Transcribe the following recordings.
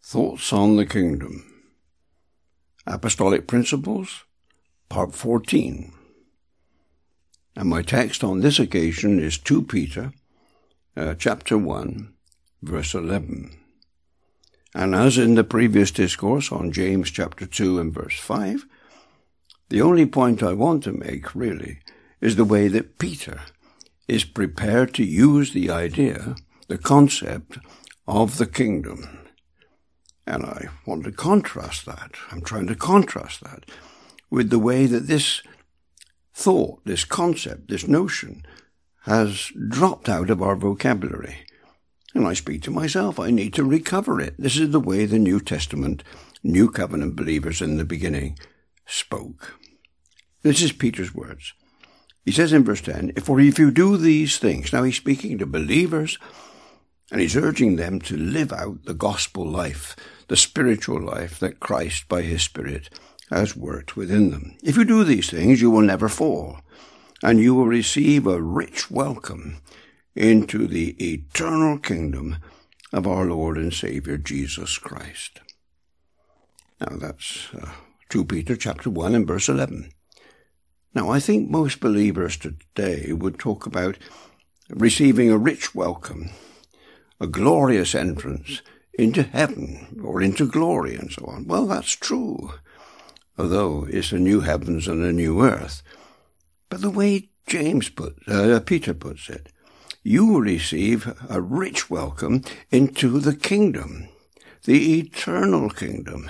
Thoughts on the Kingdom. Apostolic Principles, Part 14. And my text on this occasion is 2 Peter, chapter 1, verse 11. And as in the previous discourse on James chapter 2 and verse 5, the only point I want to make, really, is the way that Peter is prepared to use the idea, the concept of the kingdom. And I want to contrast that. I'm trying to contrast that with the way that this thought, this concept, this notion has dropped out of our vocabulary. And I speak to myself, I need to recover it. This is the way the New Testament, New Covenant believers in the beginning spoke. This is Peter's words. He says in verse 10, "For if you do these things," now he's speaking to believers, and he's urging them to live out the gospel life, the spiritual life that Christ, by his Spirit, has worked within them. "If you do these things, you will never fall, and you will receive a rich welcome into the eternal kingdom of our Lord and Savior, Jesus Christ." Now that's 2 Peter chapter 1 and verse 11. Now I think most believers today would talk about receiving a rich welcome, a glorious entrance into heaven or into glory and so on. Well, that's true, although it's a new heavens and a new earth. But the way Peter puts it, you will receive a rich welcome into the kingdom, the eternal kingdom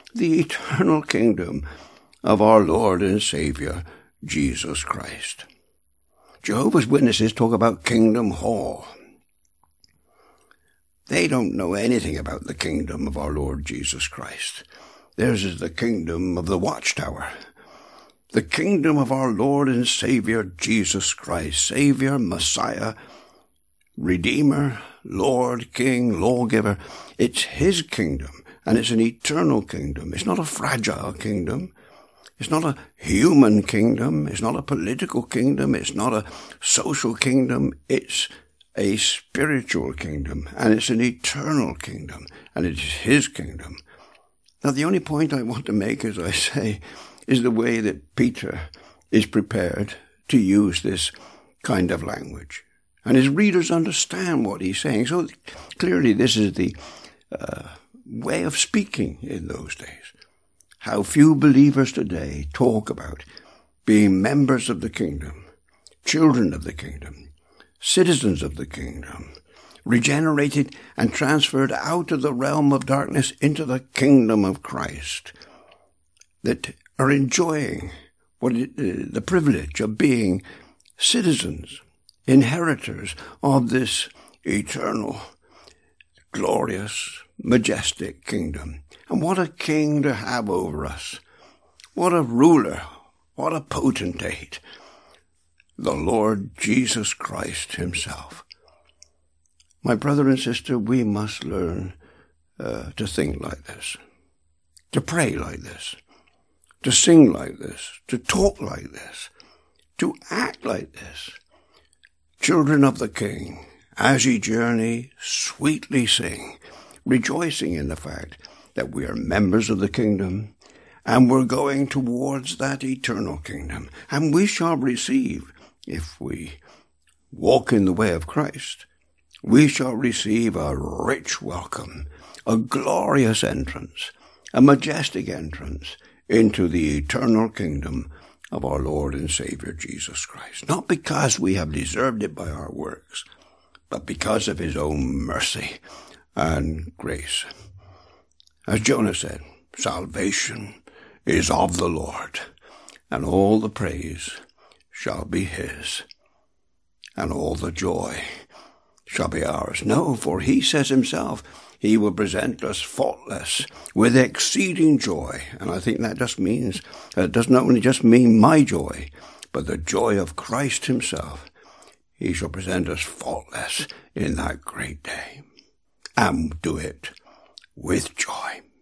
of our Lord and Savior, Jesus Christ. Jehovah's Witnesses talk about Kingdom Hall. They don't know anything about the kingdom of our Lord Jesus Christ. Theirs is the kingdom of the Watchtower, the kingdom of our Lord and Savior Jesus Christ, Savior, Messiah, Redeemer, Lord, King, Lawgiver. It's his kingdom, and it's an eternal kingdom. It's not a fragile kingdom. It's not a human kingdom. It's not a political kingdom. It's not a social kingdom. It's a spiritual kingdom, and it's an eternal kingdom, and it's his kingdom. Now, the only point I want to make, as I say, is the way that Peter is prepared to use this kind of language. And his readers understand what he's saying. So clearly this is the way of speaking in those days. How few believers today talk about being members of the kingdom, children of the kingdom, citizens of the kingdom, regenerated and transferred out of the realm of darkness into the kingdom of Christ, that are enjoying the privilege of being citizens, inheritors of this eternal, glorious, majestic kingdom. And what a king to have over us. What a ruler. What a potentate. The Lord Jesus Christ himself. My brother and sister, we must learn to think like this, to pray like this, to sing like this, to talk like this, to act like this. Children of the King, as ye journey, sweetly sing, rejoicing in the fact that we are members of the kingdom, and we're going towards that eternal kingdom, and we shall receive, if we walk in the way of Christ, we shall receive a rich welcome, a glorious entrance, a majestic entrance into the eternal kingdom of our Lord and Savior Jesus Christ. Not because we have deserved it by our works, but because of his own mercy and grace. As Jonah said, salvation is of the Lord, and all the praise shall be his, and all the joy shall be ours. No, for he says himself, he will present us faultless with exceeding joy. And I think that just means, it does not only just mean my joy, but the joy of Christ himself. He shall present us faultless in that great day, and do it with joy.